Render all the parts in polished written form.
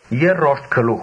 Երրորդ գլուխ։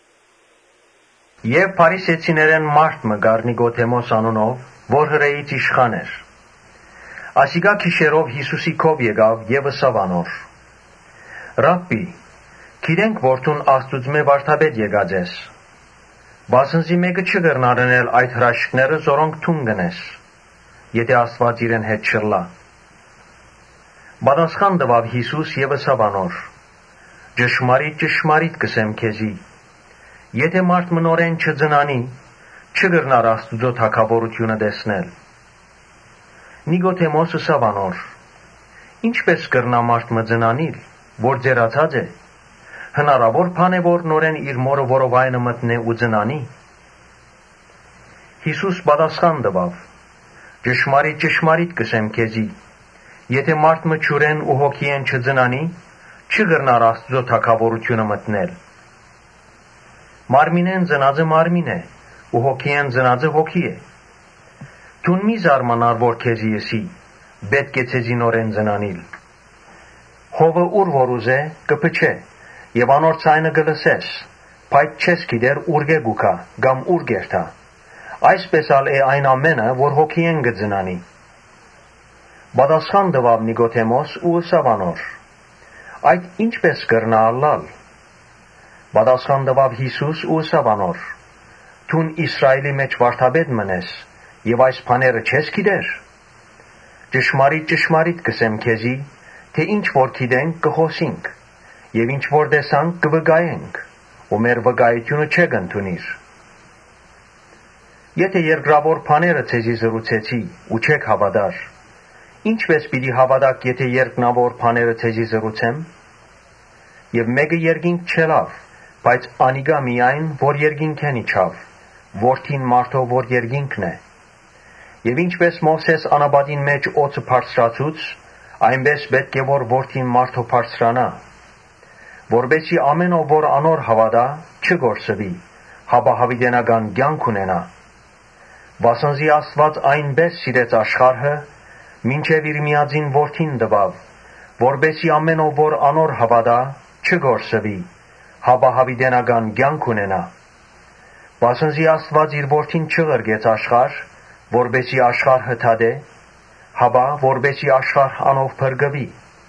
Եվ փարիսեցիներեն մարդ մը գար Նիկոդեմոս անունով, որ հրեից իշխան էր։ Ասիկա քիշերով Հիսուսի քով եկավ եւ ըսավ անոր. Ռաբբի, գիտենք որ դուն Աստուծմե վարդապետ եկած ես։ Բասնզի մեկը չկրնար անել այդ հրաշքները, զորոնք դուն գնես, եթե Աստված իրեն հետ չլա։ Պատասխան տվավ Հիսուս եւ ըսավ անոր. Ճշմարիտ կսեմ քեզի, եթե մարդ մնորեն չծնանի, չկրնար Աստուծո թագավորությունը տեսնել։ Նիկոդեմոս ըսավ անոր. Ինչպես կրնա մարդ մը ծնանիլ, որ ձերացած է, հնարավոր բան է որ նորեն իր մորը որովայնը մտնե ու ծնանի։ Հիսուս պատասխան տվավ. Ճշմարիտ կսեմ քեզի, եթե մարդ մը ջուրեն ու հոգիեն չծնանի, չկրնար Աստծո թագավորությունը մտնել։ Մարմինեն ծնածը մարմին է, ու հոգիեն ծնածը հոգի է։ Դուն մի զարմանար որ քեզի եսի, պետք է ցեզի նորեն ծնանիլ։ Հովը ուր որ ուզե կփչե, եւ անոր ցայնը կլսես, բայց չես գիտեր ուր գուկա կամ ուր գերտա։ Այսպես ալ է այն ամենը, որ հոգիեն կծնանի։ Պատասխան տվավ Նիկոդեմոս ու ըսավ անոր. Այդ ինչպես կրնա ալլալ։ Պատասխան տվավ Հիսուս ու ըսավ անոր. Դուն Իսրայելի մեջ վարդապետ մնես, եւ այս բաները չես գիտեր։ Ճշմարիտ կսեմ քեզի, թե ինչ որ գիտենք կխոսինք, եւ ինչ որ տեսանք կվկայենք, ու մեր վկայությունը չկընդունիր։ Եթե երկրավոր բաները ցեզի զրուցեցի ու չեք հավատար, ինչպես պիտի հավատաք, եթե երկնավոր բաները ցեզի զրուցեմ։ Եվ մեկը երկինք չելավ, բայց անիգա միայն, որ երկինքեն իջավ, որդին մարդով, որ երկինքն է։ Եվ ինչպես Մովսես անապատին մեջ օծը բարձրացուց, այնպես պետք է որ որդին մարդով բարձրանա, որբեսի ամենով որ անոր հավատա, չգործվի, հապա հավիտենական կյանք ունենա։ Վասնզի Աստված այնպես սիրեց աշխարհը, մինչև իր միածին որդին տվավ, որբեսի ամենով որ անոր հավատա, չգործվի, հապա հավիտենական կյանք ունենա։ Վասնզի Աստված իր որդին չղրգեց աշխարհ, որբեսի աշխարհը թադե, հապա որբեսի աշխարհ անով փրկվի։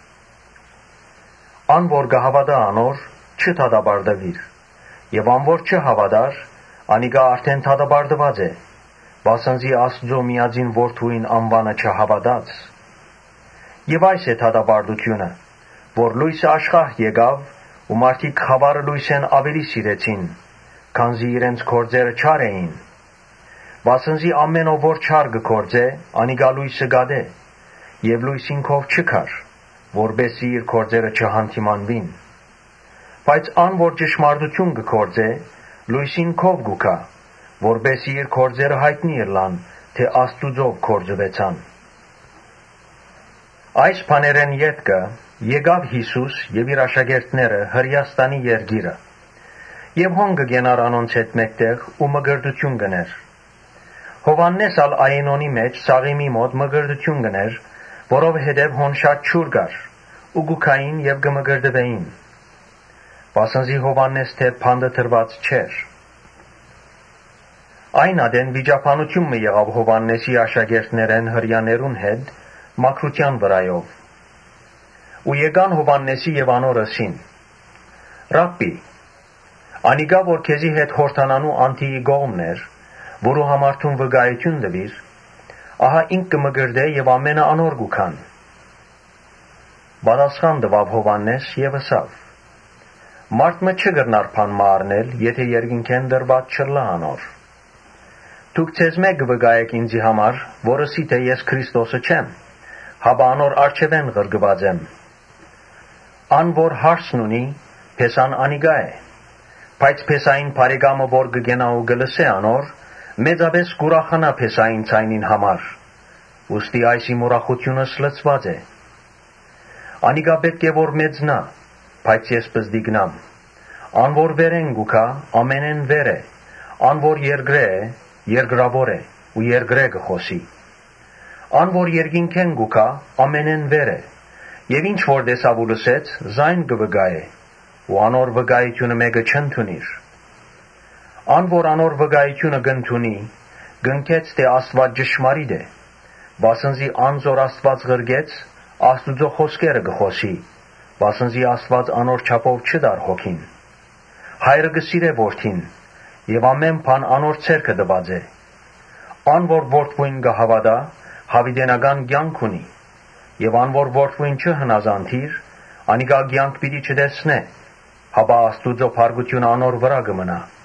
Ան որ կհավատա անոր, չթադաբարդվիր, եւ ան որ չհավատար, անիկա արդեն թադաբարդված է, վասնզի Աստծո միածին որդուին անվանը չհավատաց։ Եվ այս է թադաբարդությունը, որ լույսը աշխարհ եկավ, ու մարդիկ խավարը լույսեն ավելի սիրեցին, քանզի իրենց գործերը չար էին։ Վասնզի ամենով որ չար կգործե, անիկա լույսը գադե, եւ լույսին քով չքար, որբեսի իր գործերը չհանդիմանվին։ Բայց ան որ ճշմարտություն կգործե, լույսին քով գուքա, որբեսի իր գործերը հայտնի ըլլան, թե Աստուծով գործվեցան։ Այս բաներեն ետքը եկավ Հիսուս եւ իր աշակերտները Հրեաստանի երկիրը, եւ հոն կգենար անոնց հետ մեկտեղ ու մգրտություն գներ։ Հովաննես ալ Այենոնի մեջ Սաղիմի մոտ մգրտություն գներ, որովհետեւ հոն շատ ջուր կար, ու գուքային եւ կմգրտվեին։ Վասնզի Հովաննես թե փանդը դրված չէր։ Այն ադեն վիճապանություն մը եղավ Հովաննեսի աշակերտներեն հրյաներուն հետ մաքրության վրայով։ Ու եկան Հովաննեսի եւ անոր ըսին. Ռաբբի, անիգա որ քեզի հետ հորթանանու անթիի գողմներ, որու համար թուն վկայություն տվիր, ահա ինք կմգրդե եւ ամենը անոր գուքան։ Պատասխան տվավ Հովաննես եւ ըսավ. Մարդ մը չկրնար բան մառնել, եթե երկինքեն դրված չլա անոր։ Դուք ցեզ մեկ վկայեք ինձի համար, որ ըսի թե ես Քրիստոսը չեմ, հապա անոր արջևեն ղրգված եմ։ Ան որ հարցն ունի, փեսան անիգա է, բայց փեսային բարեկամը որ կգենա ու կլսե անոր, մեծապես կուրախանա փեսային ցայնին համար, ուստի այսի ուրախությունս լցված է։ Անիգա պետք է որ մեծնա, բայց ես պզդիգնամ։ Ան որ վերեն գուքա, ամենեն վեր է, ան որ երկրե է, երկրավոր է ու երկրե կխոսի։ Ան որ երկինքեն գուքա, ամենեն վեր է, եւ ինչ որ տեսավ ու լսեց, զայն կվգայե։ ու անոր վկայությունը մեկը չընդունիր։ Ան որ անոր վկայությունը գընդունի, գնքեց թե Աստված ճշմարիտ է, վասնզի անզոր Աստված ղրգեց, Աստուծո խոսքերը գխոսի, վասնզի Աստված անոր չափով չդար հոգին։ Հայրը գսիրե որդին, եւ ամեն բան անոր ցերկը տված է։ Ան որ որդվույն կհավատա, հավիտենական կյանք ունի, եւ ան որ որդվույն չհնազանդիր, անիկա կյանք պիտի չտեսնե, հապա Աստուծո փառքությունը անոր վրա կմնա։